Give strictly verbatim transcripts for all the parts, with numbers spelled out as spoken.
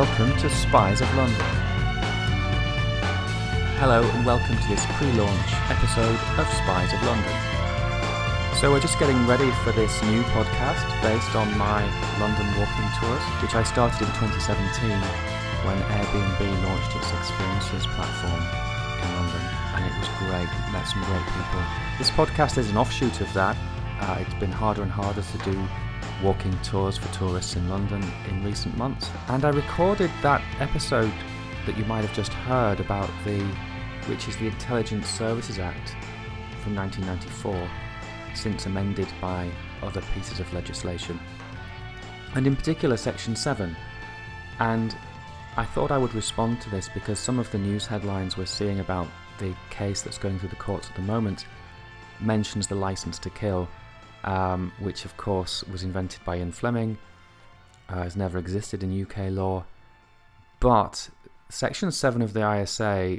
welcome to Spies of London. Hello and welcome to this pre-launch episode of Spies of London. So we're just getting ready for this new podcast based on my London walking tours, which I started in twenty seventeen when Airbnb launched its experiences platform in London, and it was great. We met some great people. This podcast is an offshoot of that. Uh, it's been harder and harder to do walking tours for tourists in London in recent months, and I recorded that episode that you might have just heard about the, which is the Intelligence Services Act from nineteen ninety-four, since amended by other pieces of legislation, and in particular Section seven. And I thought I would respond to this because some of the news headlines we're seeing about the case that's going through the courts at the moment mentions the license to kill, Um, which of course was invented by Ian Fleming, uh, has never existed in U K law. But Section seven of the I S A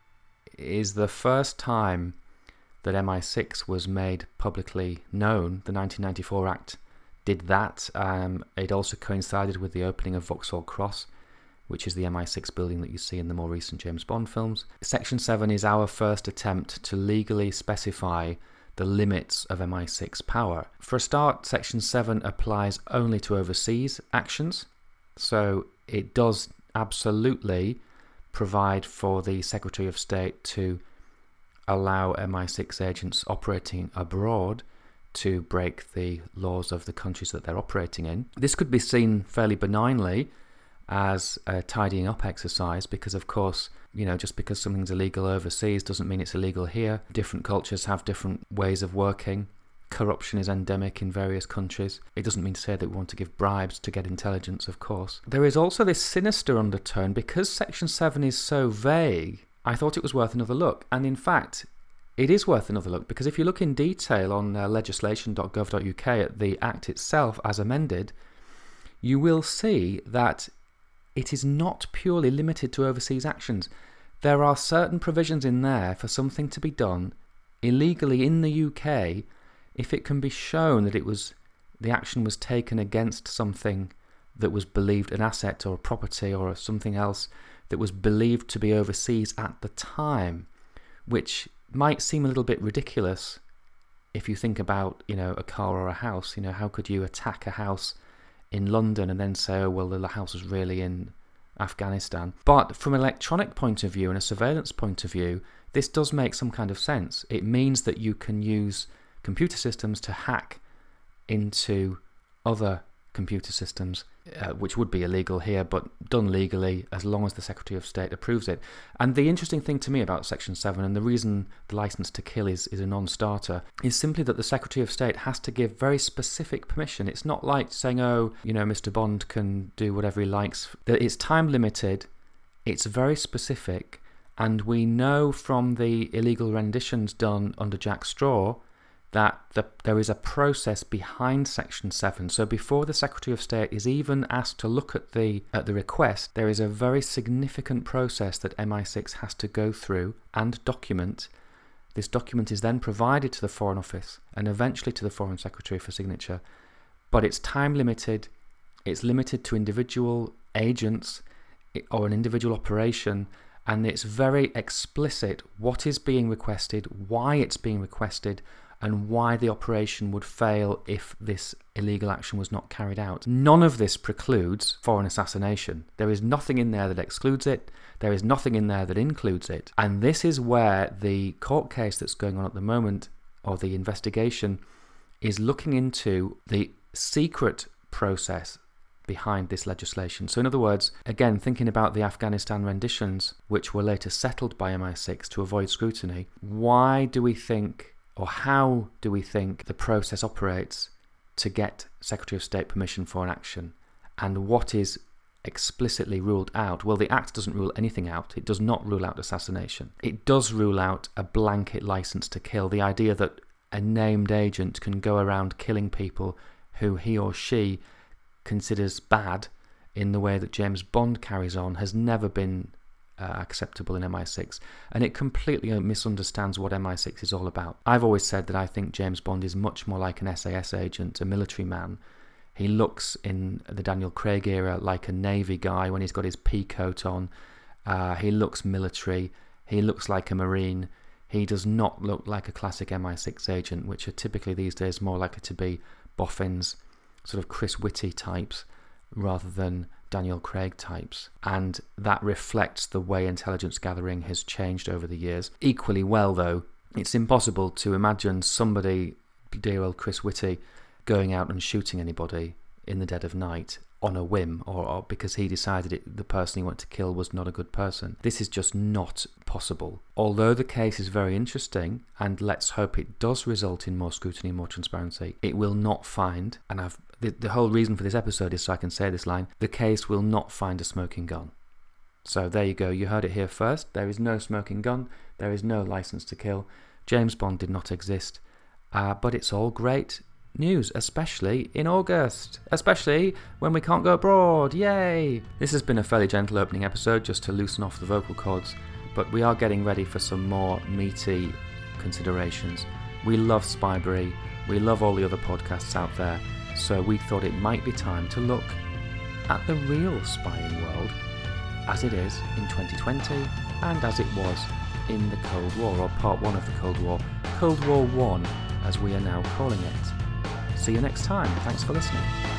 is the first time that M I six was made publicly known. The nineteen ninety-four Act did that. Um, it also coincided with the opening of Vauxhall Cross, which is the M I six building that you see in the more recent James Bond films. Section seven is our first attempt to legally specify the limits of M I six power. For a start, Section seven applies only to overseas actions, so it does absolutely provide for the Secretary of State to allow M I six agents operating abroad to break the laws of the countries that they're operating in. This could be seen fairly benignly as a tidying up exercise because, of course, you know, just because something's illegal overseas doesn't mean it's illegal here. Different cultures have different ways of working. Corruption is endemic in various countries. It doesn't mean to say that we want to give bribes to get intelligence, of course. There is also this sinister undertone. Because Section seven is so vague, I thought it was worth another look. And in fact, it is worth another look, because if you look in detail on uh, legislation dot gov dot U K at the Act itself as amended, you will see that it is not purely limited to overseas actions. There are certain provisions in there for something to be done illegally in the U K if it can be shown that it was the action was taken against something that was believed an asset or a property or something else that was believed to be overseas at the time, which might seem a little bit ridiculous if you think about, you know, a car or a house. You know, how could you attack a house in London and then say, oh, well, the house was really in Afghanistan? But from an electronic point of view and a surveillance point of view, this does make some kind of sense. It means that you can use computer systems to hack into other computer systems, uh, which would be illegal here, but done legally as long as the Secretary of State approves it. And the interesting thing to me about Section seven, and the reason the license to kill is, is a non-starter, is simply that the Secretary of State has to give very specific permission. It's not like saying, oh, you know, Mister Bond can do whatever he likes. It's time limited, it's very specific, and we know from the illegal renditions done under Jack Straw that the, there is a process behind Section seven. So before the Secretary of State is even asked to look at the at the request, there is a very significant process that M I six has to go through and document. This document is then provided to the Foreign Office and eventually to the Foreign Secretary for signature. But it's time limited, it's limited to individual agents or an individual operation, and it's very explicit what is being requested, why it's being requested, and why the operation would fail if this illegal action was not carried out. None of this precludes foreign assassination. There is nothing in there that excludes it. There is nothing in there that includes it. And this is where the court case that's going on at the moment, or the investigation, is looking into the secret process behind this legislation. So in other words, again, thinking about the Afghanistan renditions, which were later settled by M I six to avoid scrutiny, why do we think, or how do we think the process operates to get Secretary of State permission for an action? And what is explicitly ruled out? Well, the Act doesn't rule anything out. It does not rule out assassination. It does rule out a blanket license to kill. The idea that a named agent can go around killing people who he or she considers bad in the way that James Bond carries on has never been Uh, acceptable in M I six, and it completely misunderstands what M I six is all about. I've always said that I think James Bond is much more like an S A S agent, a military man, He looks in the Daniel Craig era like a Navy guy when he's got his pea coat on. Uh, he looks military. He looks like a Marine. He does not look like a classic M I six agent, which are typically these days more likely to be boffins, sort of Chris Whitty types, rather than Daniel Craig types. And that reflects the way intelligence gathering has changed over the years. Equally well, though, it's impossible to imagine somebody, dear old Chris Whitty, going out and shooting anybody in the dead of night on a whim, or, or because he decided it, the person he wanted to kill was not a good person. This is just not possible. Although the case is very interesting, and let's hope it does result in more scrutiny, more transparency, it will not find, and I've the, the whole reason for this episode is so I can say this line, the case will not find a smoking gun. So there you go, you heard it here first. There is no smoking gun, there is no license to kill. James Bond did not exist, uh, but it's all great news, especially in August, especially when we can't go abroad. Yay! This has been a fairly gentle opening episode just to loosen off the vocal cords, but we are getting ready for some more meaty considerations. We love Spybury, we love all the other podcasts out there, so we thought it might be time to look at the real spying world as it is in twenty twenty and as it was in the Cold War, or part one of the Cold War, Cold War One as we are now calling it. See you next time. Thanks for listening.